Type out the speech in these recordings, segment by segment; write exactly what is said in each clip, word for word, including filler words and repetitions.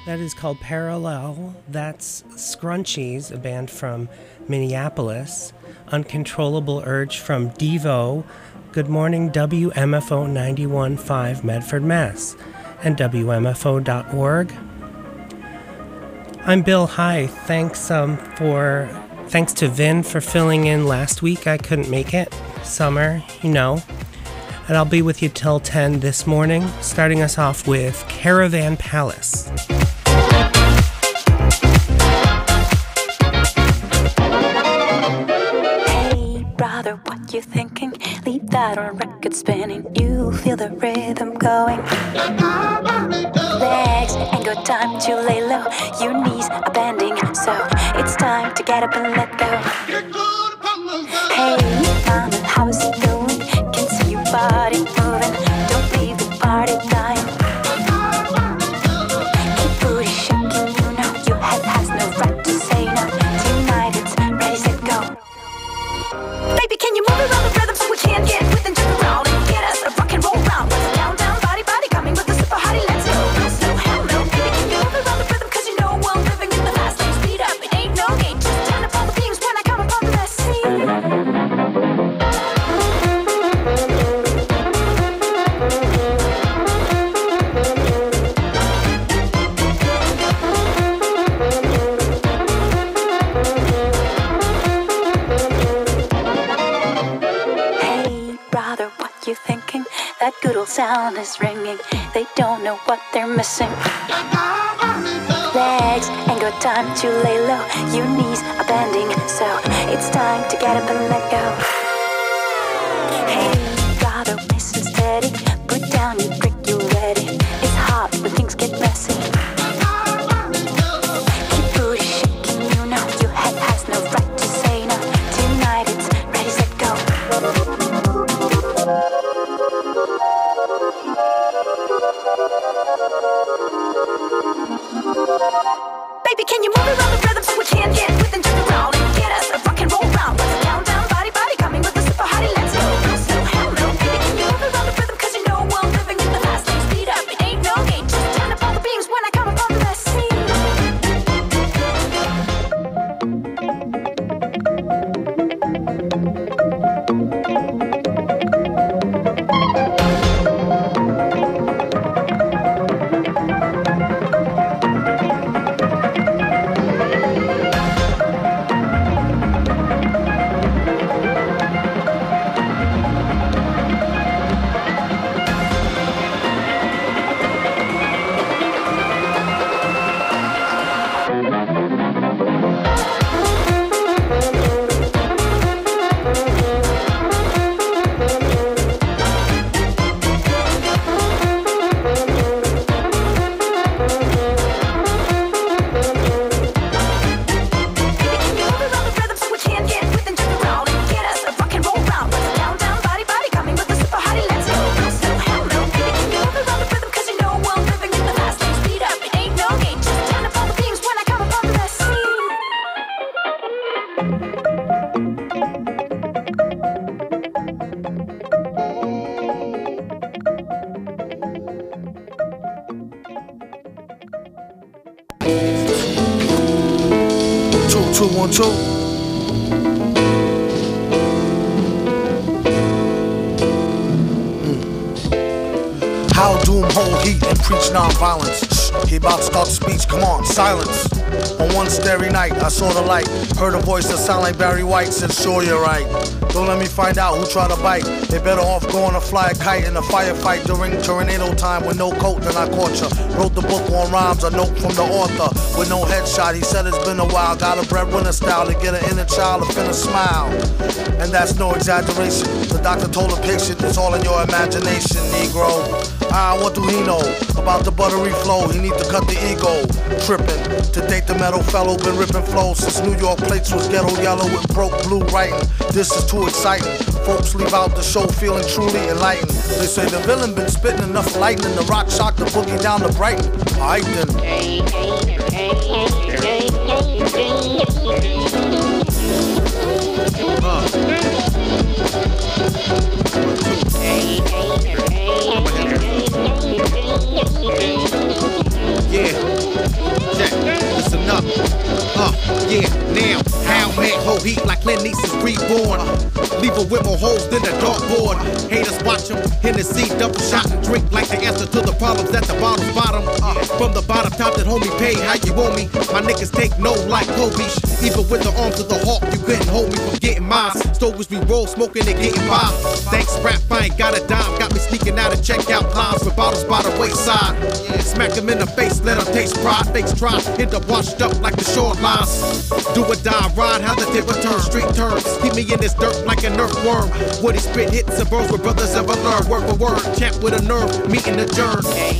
That is called Parallel. That's Scrunchies, a band from Minneapolis. Uncontrollable Urge from Devo. Good Morning W M F O ninety-one point five Medford, Mass. And W M F O dot org. I'm Bill. Hi. Thanks um, for thanks to Vin for filling in last week. I couldn't make it. Summer, you know. And I'll be with you till ten this morning, starting us off with Caravan Palace. Hey, brother, what you thinking? Leave that on record spinning. You feel the rhythm going. Legs ain't got time to lay low. Your knees are bending, so it's time to get up and let go. Hey, mama, how's it going? Can see your body moving. Don't leave the party dying. Keep booty shaking, you know your head has no right to say no. Tonight it's ready, set, go. Baby, can you move around the rhythm so we can get with and jump around and get us a rock and roll round? Let's down, down, body, body, coming with the super hottie. Let's go, no slow, hell no. Baby, can you move around the rhythm? Cause you know I'm living in the fast lane. Speed up, it ain't no game. Just turn up all the beams when I come upon the scene. You thinking that good old sound is ringing? They don't know what they're missing. Legs ain't got time to lay low. Your knees are bending, so it's time to get up and let go. Hey, brother, listen steady. Put down your brick, you ready. It's hot when things get messy. Keep booty shaking, you know your head has no right to say no. Tonight it's ready, set, go. Baby, can you move around the rhythm so we can get with and jump around and get us a rock and roll round? Let's down, down, body, body, coming with the super hottie. Let's go, no slow, hell no. Baby, can you move around the rhythm? Cause you know I'm living in the fast lane. Speed up, it ain't no game. Just turn up all the beams when I come upon the two one two. Mm. How doom hold heat and preach non-violence. He about to start the speech, come on, silence. On one starry night, I saw the light. Heard a voice that sounded like Barry White. Said, sure, you're right. Don't let me find out who tried to bite. They better off going to fly a kite in a firefight during tornado time with no coat, then I caught ya. Wrote the book on rhymes, a note from the author with no headshot. He said it's been a while. Got a breadwinner style to get an inner child to finna smile. And that's no exaggeration. The doctor told the patient it's all in your imagination, Negro. Ah, what do he know about the buttery flow? He need to cut the ego. Trippin'. To date the metal fellow, been ripping flows since New York plates was ghetto yellow with broke blue writing. This is too exciting. Folks leave out the show feeling truly enlightened. They say the villain been spitting enough lightning. The rock shocked the boogie down to Brighton. Alright then. Huh. Yeah. Uh, yeah, now, how man, whole heat like Clint Eastwood's reborn. Leave her with more holes than a dartboard. Haters watch them, Hennessy, double shot and drink like the answer to the problems at the bottle's bottom. Uh, from the bottom top that homie pay, how you want me? My niggas take no like Kobe. Even with the arms of the hawk, you couldn't hold me from getting mine. Stoves we roll, smoking and getting by. Thanks rap, I ain't got a dime. Got me sneaking out of checkout lines with bottles by the wayside. Smack them in the face, let them taste pride. Fakes try, end up washed up like the shorelines. Do or die, ride how the table turns, street turns. Keep me in this dirt like an earthworm. Woody spit hits and burns where brothers ever learn. Word for word, champ with a nerve, meeting adjourn.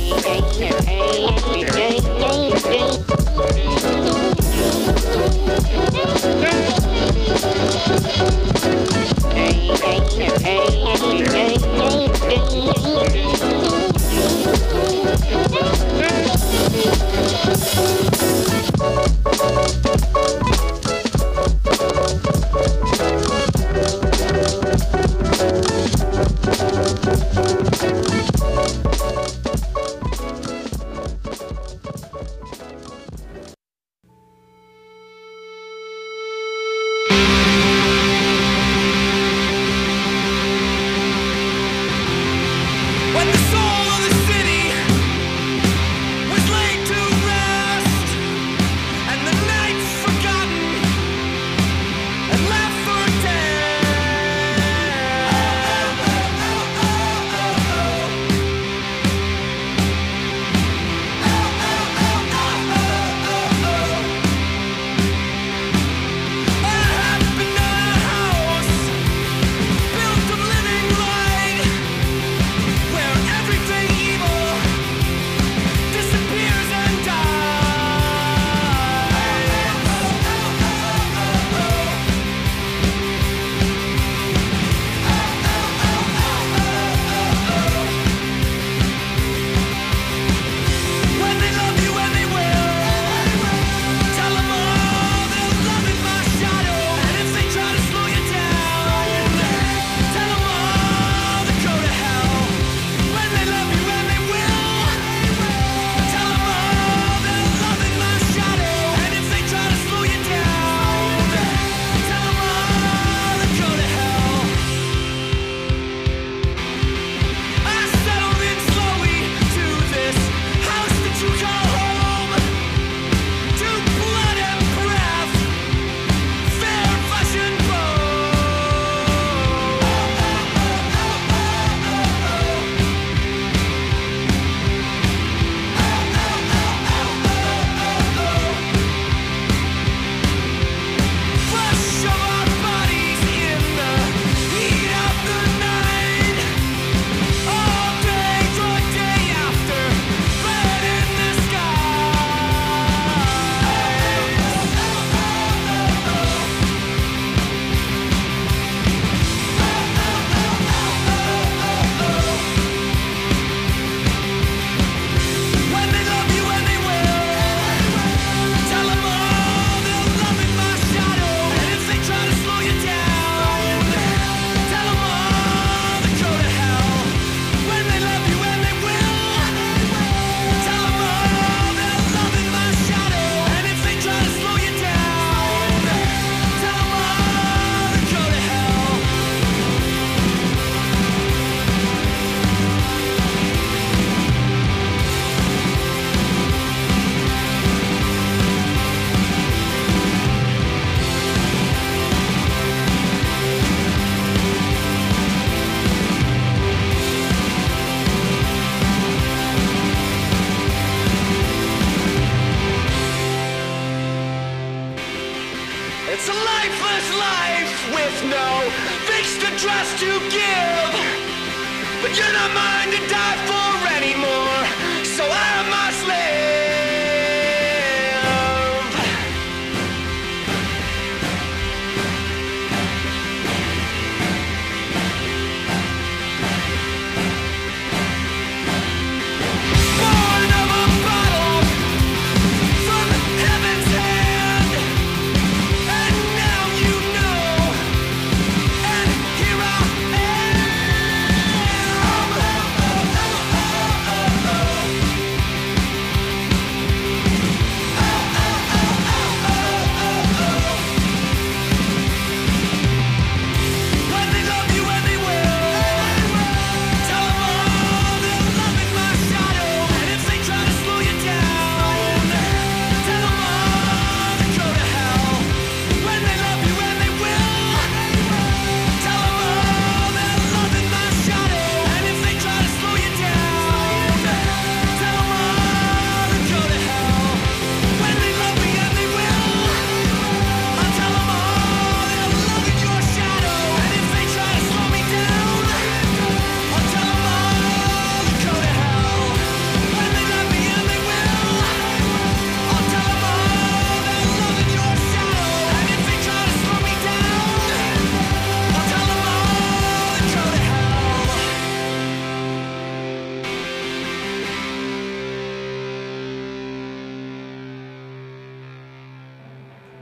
trust to give, but you're not mine to die for anymore, so I must live. Born of a bottle from heaven's hand, and now you know, and here I am.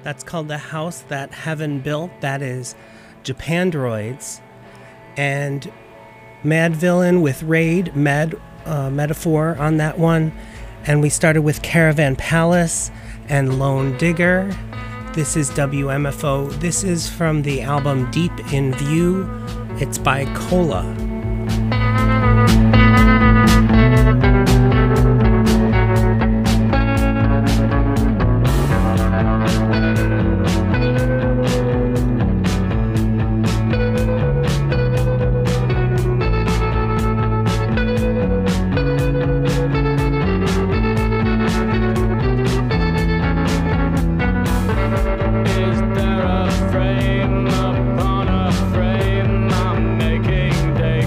That's called The House That Heaven Built. That is Japandroids. And Mad Villain with Raid, Mad uh, Metaphor on that one. And we started with Caravan Palace and Lone Digger. This is W M F O. This is from the album Deep in View. It's by Cola. Is there a frame upon a frame? I'm making daydreams.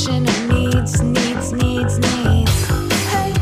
contradiction of needs, needs, needs, needs. Hey.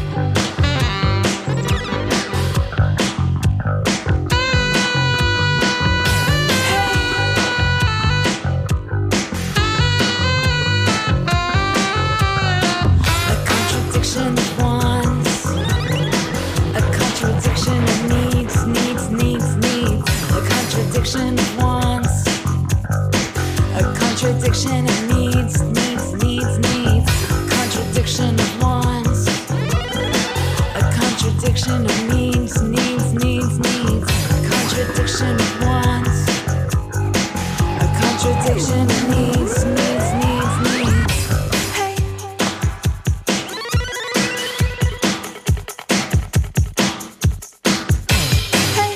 A contradiction of wants, a contradiction of needs, needs, needs, needs. A contradiction of wants, a contradiction of needs, needs, needs, needs. Contradiction of wants, a contradiction of needs, needs, needs, needs. Contradiction of wants, a contradiction of needs, needs, needs, needs. Hey. Hey.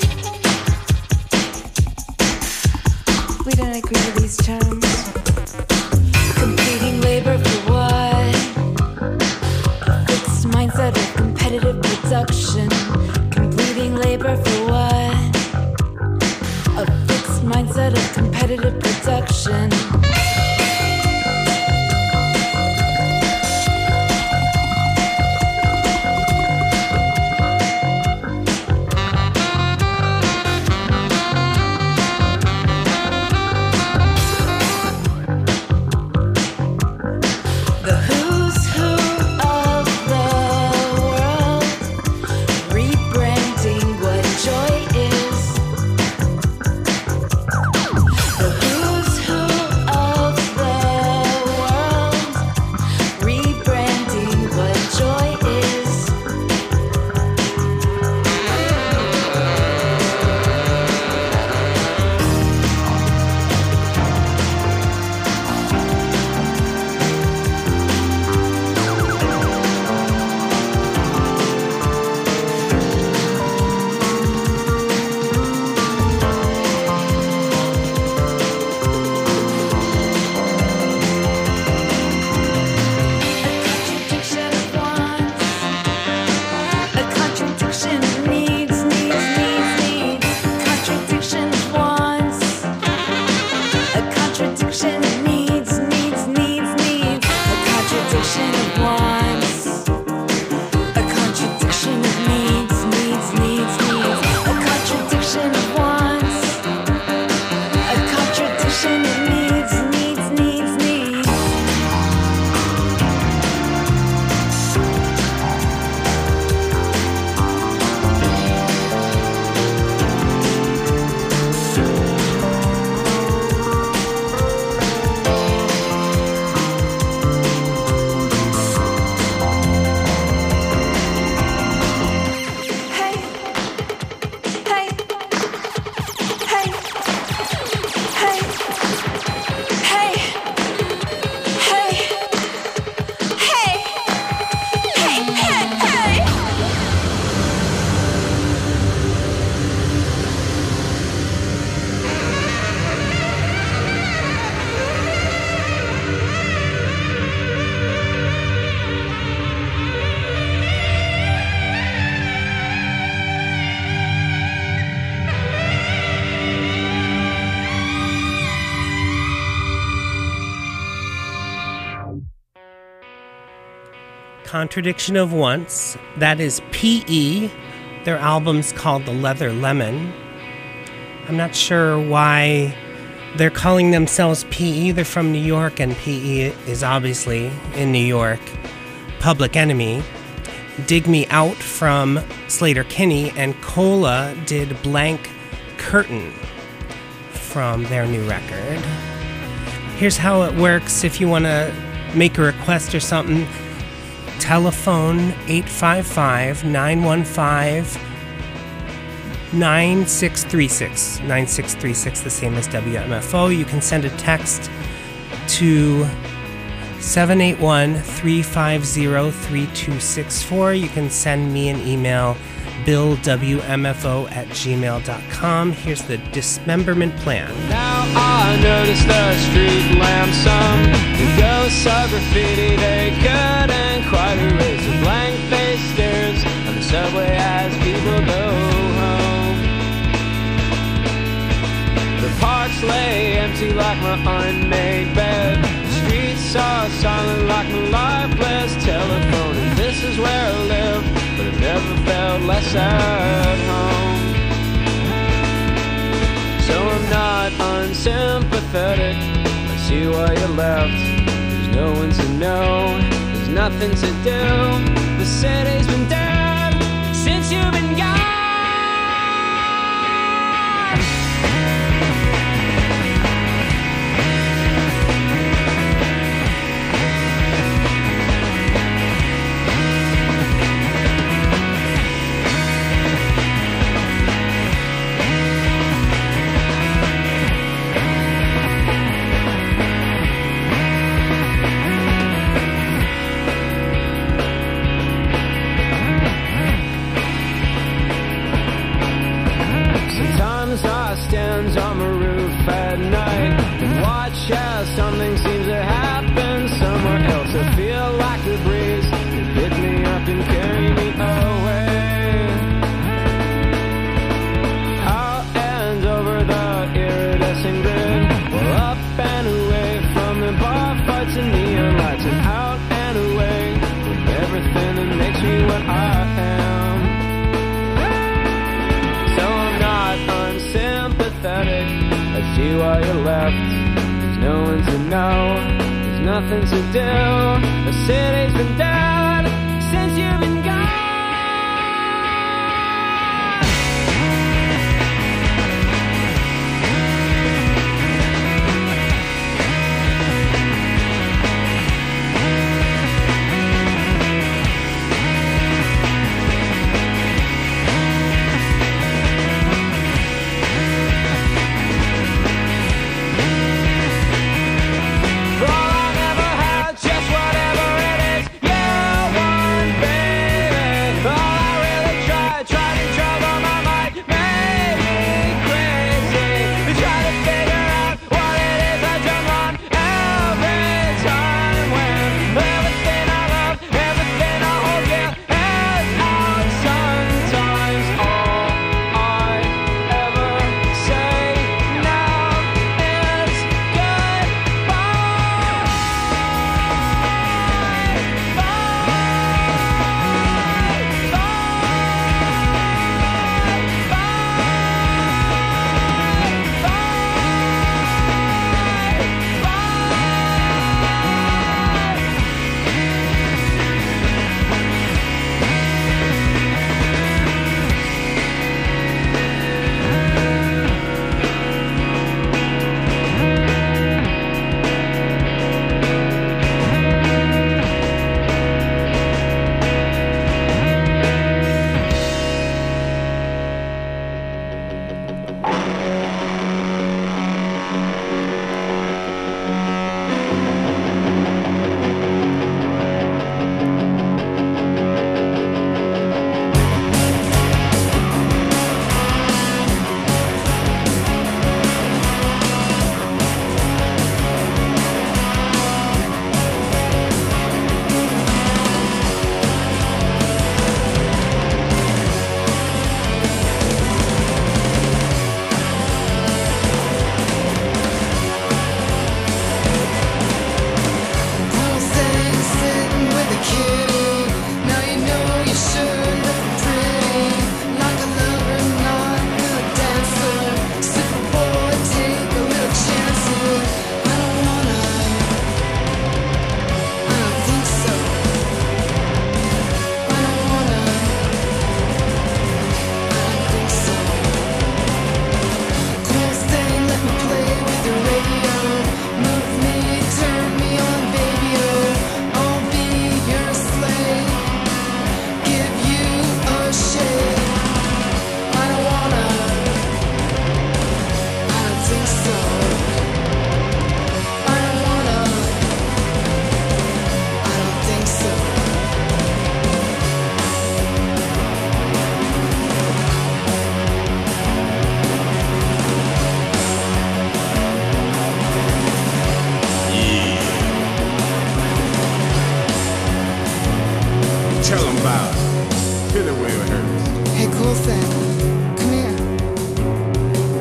We don't agree with these terms. Competing labor for what? A fixed mindset of competitive production. Completing labor for what? A fixed mindset of competitive production. The who's who of the world, rebranding what joy is. The who's who of the world, rebranding what joy is. A contradiction of wants, a contradiction of needs, needs, needs, needs. Contradiction of wants, a contradiction of needs, needs, needs, needs. A contradiction of wants, a contradiction of needs, needs, needs, needs. A contradiction of wants, a contradiction of needs, needs, needs, needs. Hey, hey, hey, hey, hey, hey, hey, hey, hey, hey. Contradiction of Once. That is P E. Their album's called The Leather Lemon. I'm not sure why they're calling themselves P E. They're from New York, and P E is obviously in New York. Public Enemy. Dig Me Out from Slater Kinney, and Cola did Blank Curtain from their new record. Here's how it works if you want to make a request or something. Telephone eight five five, nine one five, nine six three six. nine six three six, the same as W M F O. You can send a text to seven eight one, three five zero, three two six four. You can send me an email, bill w m f o at gmail dot com. Here's the dismemberment plan. Now I notice the street lamps, some the ghosts of graffiti, they couldn't quite erase the blank face stares on the subway as people go home. The parks lay empty like my unmade bed. The streets so silent like my lifeless telephone. And this is where I live, but I've never felt less at home. So I'm not unsympathetic, I see why you left. There's no one to know, there's nothing to do. The city's been dead since you've been gone. Stands on my roof at night and watch as something seems to happen somewhere else. I feel like the breeze can pick me up and carry me away. Out and over the iridescent grid, well, up and away from the bar fights and neon lights, and out and away from everything that makes me what I am. So I'm not unsympathetic, I see why you left. There's no one to know, there's nothing to do. The city's been dead since you've been gone.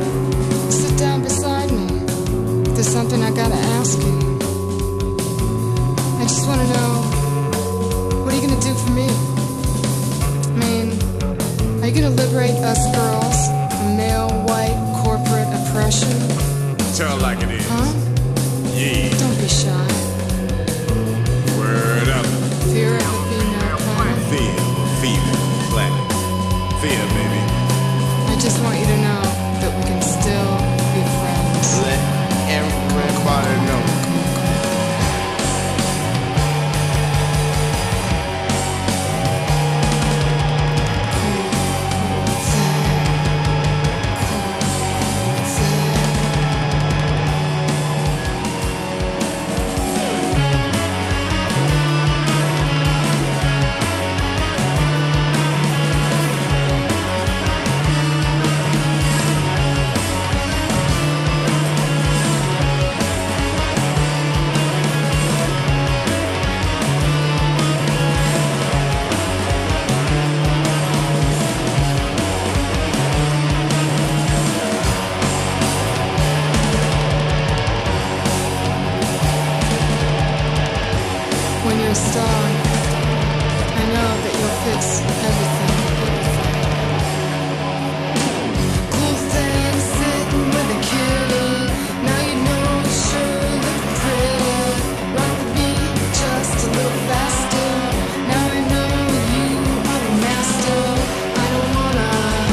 There's something I gotta ask you. a star. I know that you'll fix everything. Cool thing sitting with a killer. Now you know you sure look pretty. Rock the beat just a little faster. Now I know you are the master. I don't wanna.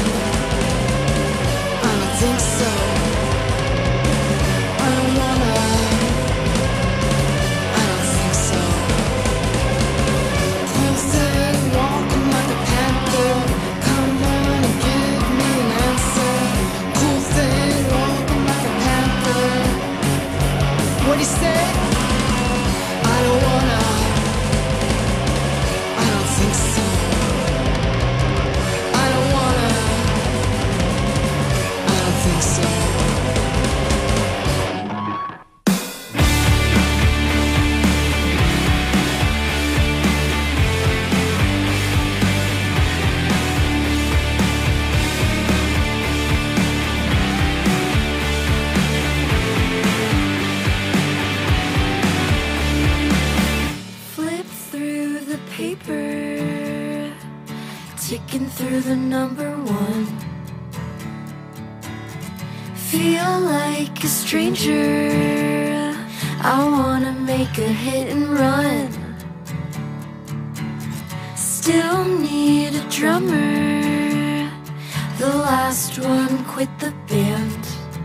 I don't think so. I don't wanna. I don't think so. Cool thing walking like a panther. Come on and give me an answer. Cool thing walking like a panther. What'd you say? I don't wanna. I don't think so. I don't wanna. I don't think so. Flip through the paper, ticking through the number one. Feel like a stranger. I wanna make a hit and run. Still need a drummer. The last one quit the band.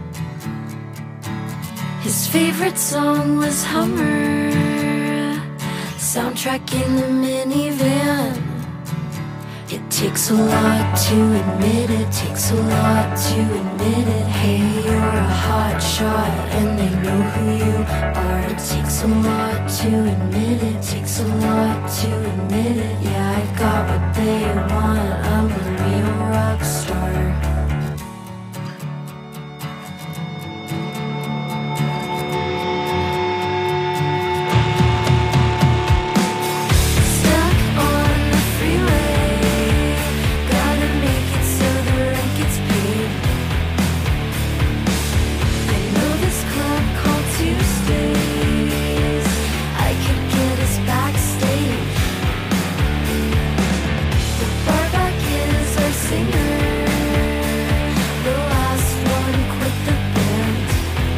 His favorite song was Hummer. Soundtrack in the minivan. It takes a lot to admit it, takes a lot to admit it. Hey, you're a hot shot and they know who you are. It takes a lot to admit it, takes a lot to admit it. Yeah, I got what they want, I'm a real rock star. Stuck on the freeway, gotta make it so the rent gets paid. I know this club called Tuesdays, I could get us backstage. The bar back is our singer, the last one quit the band.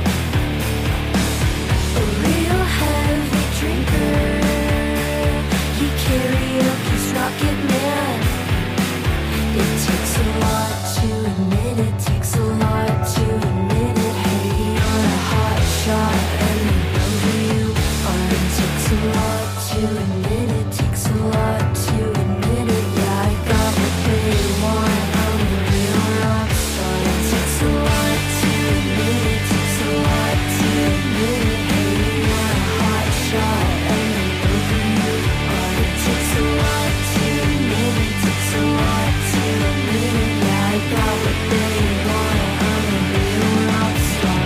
A real heavy drinker, he karaoke's Rocket Man. It takes a lot to admit it, takes a lot to admit it. Hey, you're a hot shot and you know who you are. It takes a lot to admit it, takes a lot to admit it. Yeah, I got what they want, I'm a real rock star. It takes a lot to admit it, takes a lot to admit it. Hey, you're a hot shot and you know who you are. It takes a lot to admit it, takes a lot to admit it. Yeah, I got what they want, I'm a real rock star.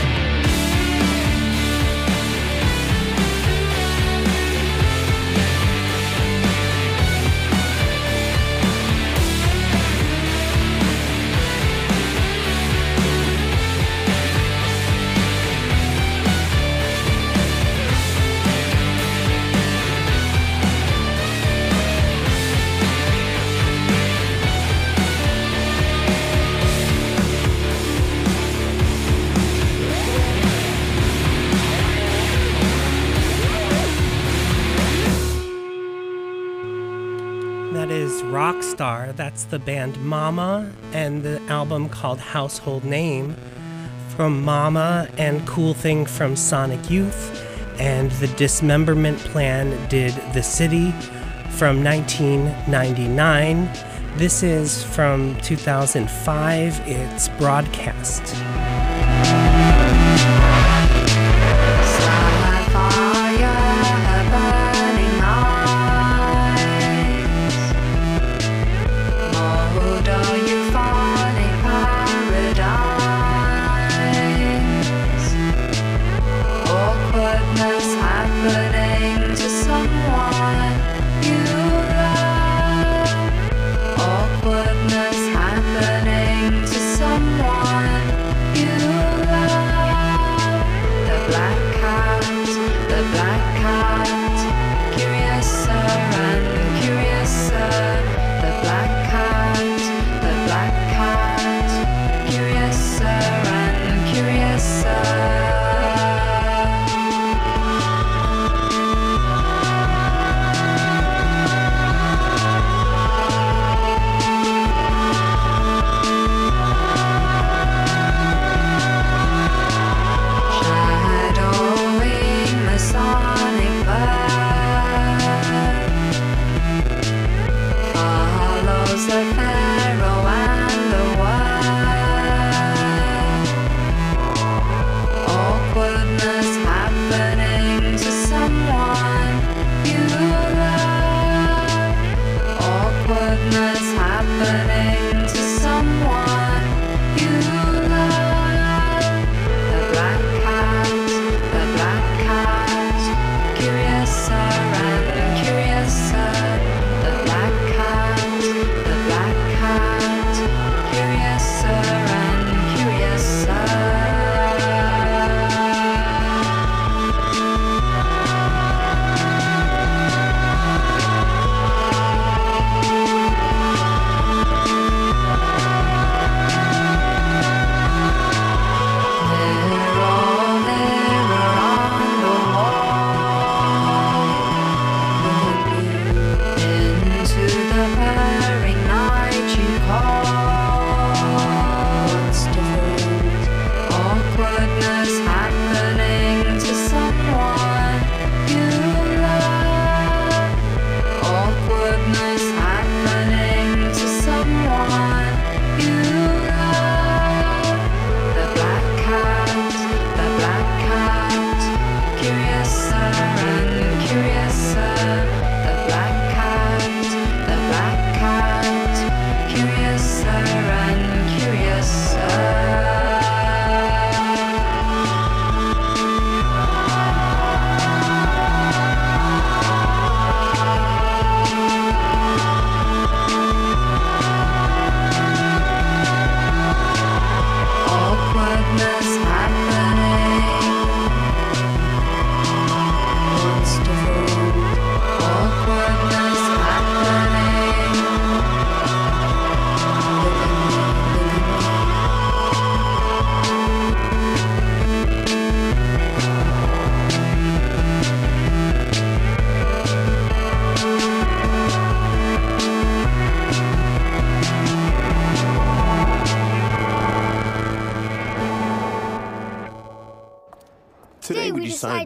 That is Rockstar. That's the band Mama and the album called Household Name. From Mama and Cool Thing from Sonic Youth. And the Dismemberment Plan did The City from nineteen ninety-nine. This is from two thousand five. It's Broadcast. Happening to someone you love. Awkwardness happening to someone you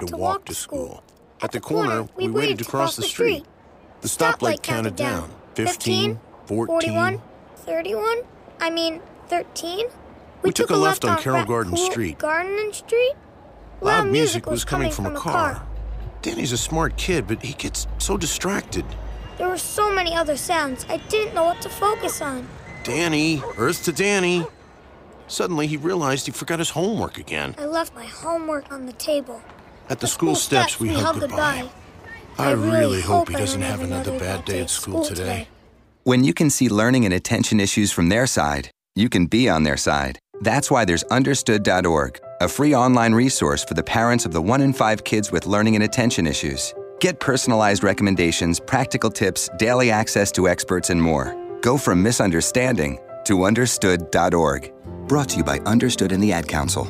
had to walk to school. At the corner, we waited to cross the street. The stoplight counted down. Fifteen, fourteen, thirty-one, I mean, thirteen. We took a left on Carroll Garden Street. Garden Street? Loud music was coming from a car. Danny's a smart kid, but he gets so distracted. There were so many other sounds, I didn't know what to focus on. Danny, Earth to Danny. Suddenly, he realized he forgot his homework again. I left my homework on the table. At the school steps, we hugged goodbye. I really hope he doesn't have another bad day at school today. When you can see learning and attention issues from their side, you can be on their side. That's why there's Understood dot org, a free online resource for the parents of the one in five kids with learning and attention issues. Get personalized recommendations, practical tips, daily access to experts, and more. Go from misunderstanding to Understood dot org. Brought to you by Understood and the Ad Council.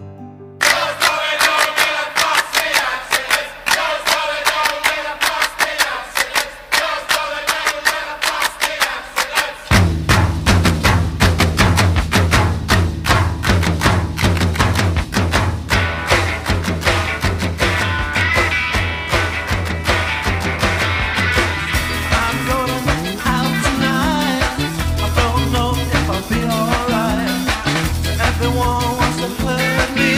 Everyone wants to hurt me.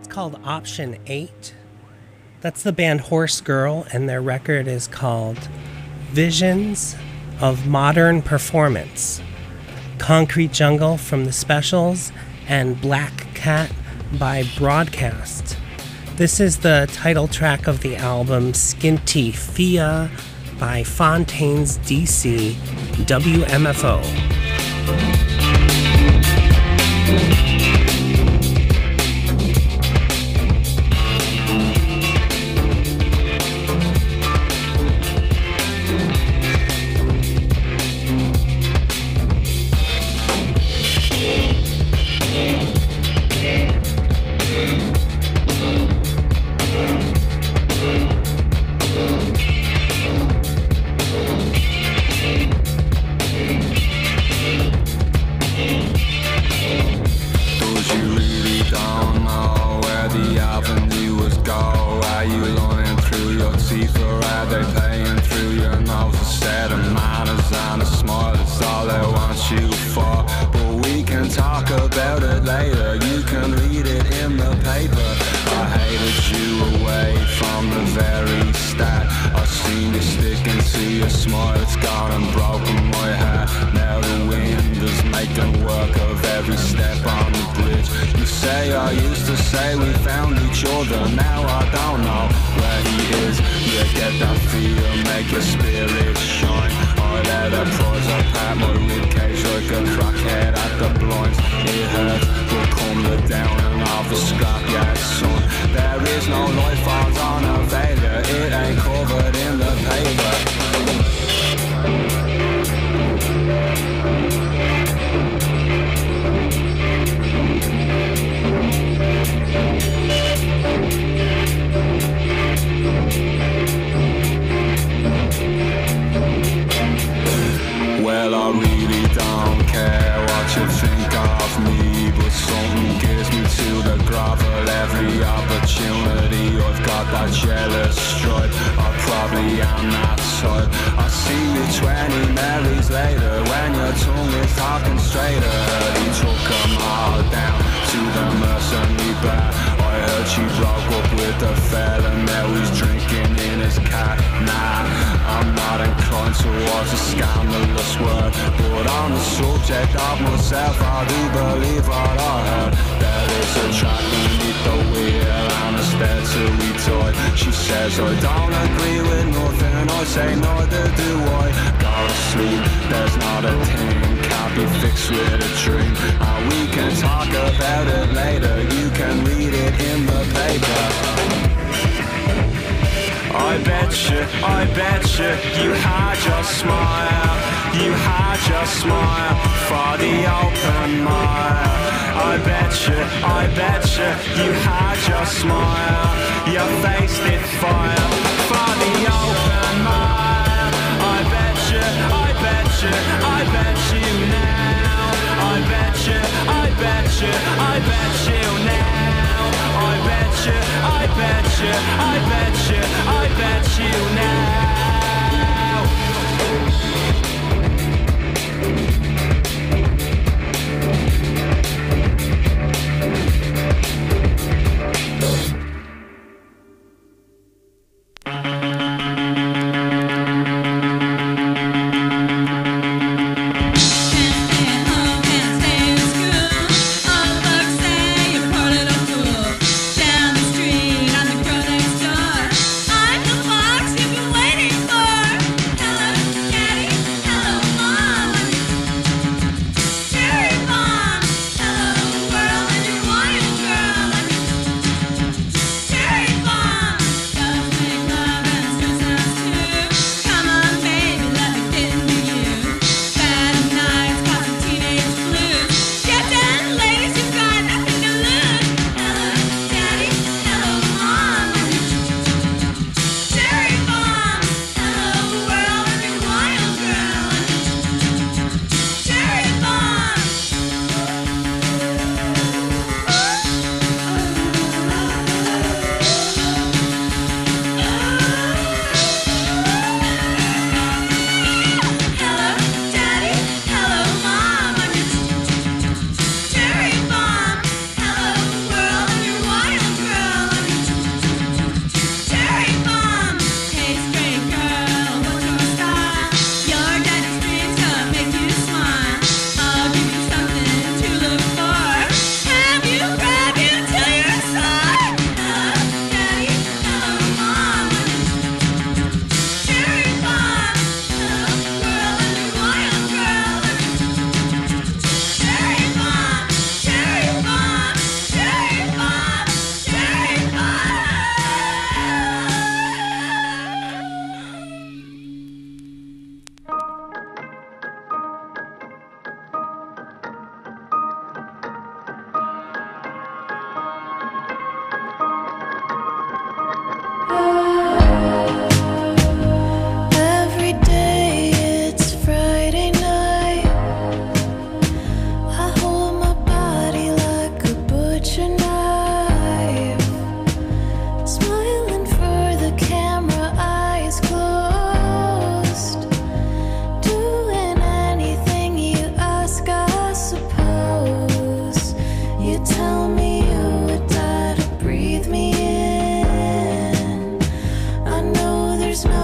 That's called Option eight. That's the band Horse Girl, and their record is called Visions of Modern Performance. Concrete Jungle from The Specials, and Black Cat by Broadcast. This is the title track of the album Skinty Fia by Fontaines D C, W M F O.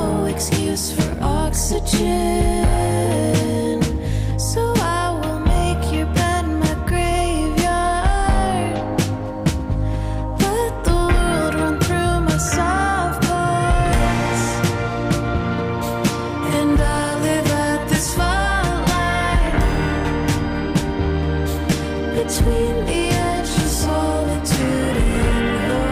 no excuse for oxygen. So I will make your bed my graveyard. Let the world run through my soft parts. And I live at this fault line between the edge of solitude and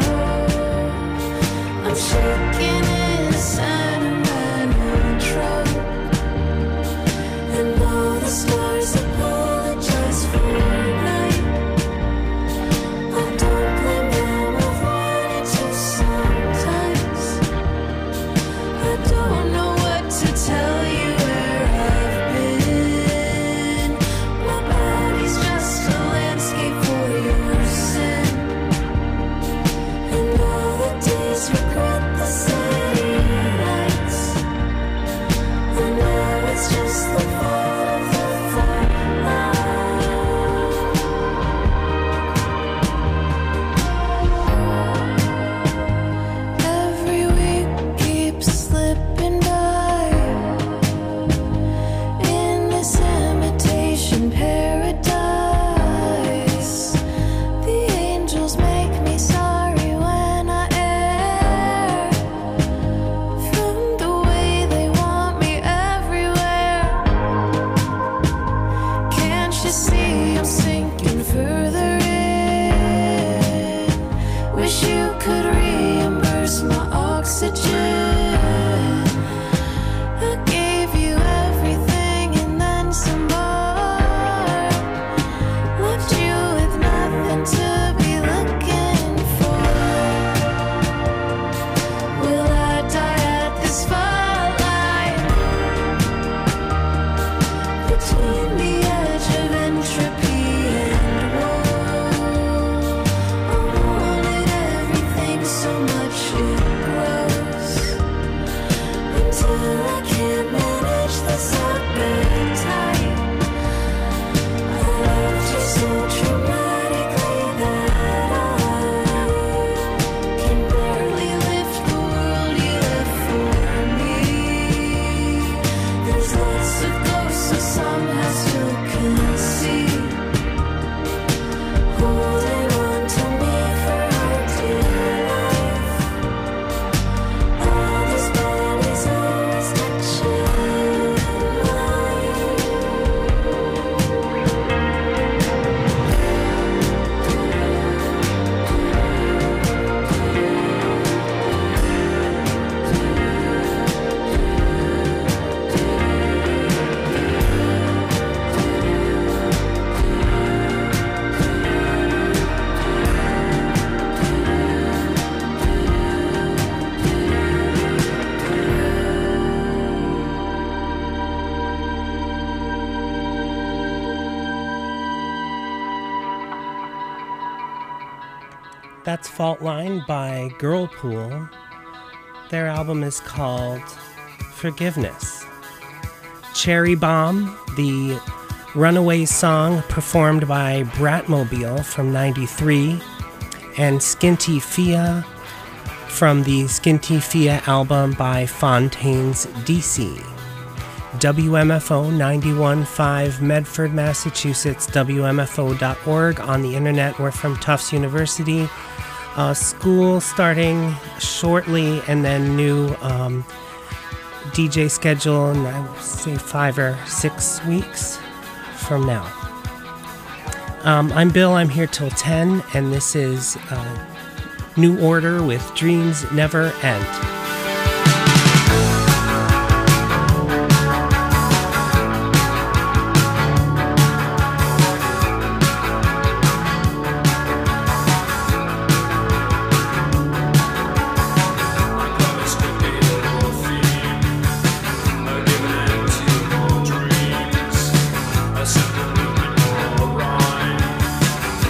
hope. I'm shaking in a sentimental trope, and all the stars apologize for night. I don't blame them, I've wanted to sometimes. I don't know what to tell you where I've been. My body's just a landscape for your sin, and all the days regret the city lights. And now it's just the fault of the fault line. Every week keeps slipping by in this imitation paradise. The angels make me sorry when I err from the way they want me everywhere. Can't you see I'm sinking further in? Wish you could reimburse my oxygen. I gave you everything and then some more. Left you with nothing to be looking for. Will I die at this fault line between the edge of entropy and woe? I wanted everything so much it grows, until I can't manage this appetite. I loved you so dramatically that I can barely lift the world you left for me. There's lots of ghosts I somehow still can see, holding on to me for our dear life. All this body's always touching mine. That's Fault Line by Girlpool. Their album is called Forgiveness. Cherry Bomb, the Runaway song performed by Bratmobile from ninety-three, and Skinty Fia from the Skinty Fia album by Fontaines D C. W M F O ninety-one point five Medford, Massachusetts, W M F O dot org. On the internet, we're from Tufts University. Uh, school starting shortly, and then new um, D J schedule in, I would say, five or six weeks from now. Um, I'm Bill, I'm here till ten, and this is uh, New Order with Dreams Never End.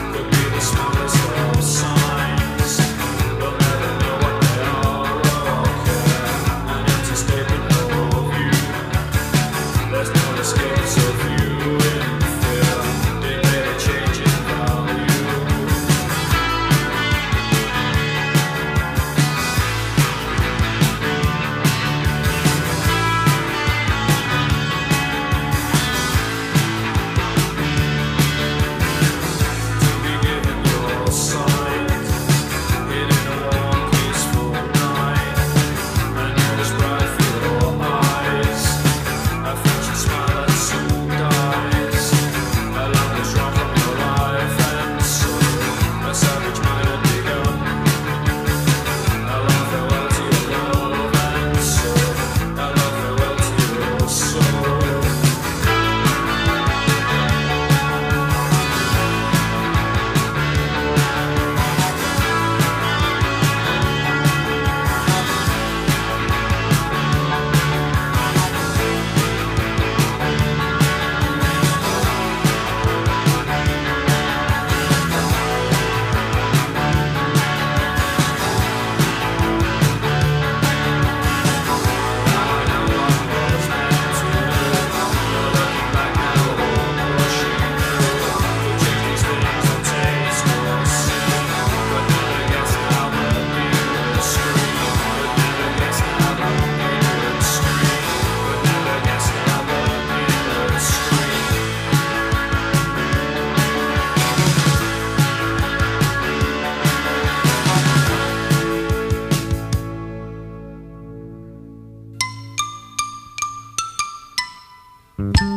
Smallest of signs, we'll never know what they are. Thank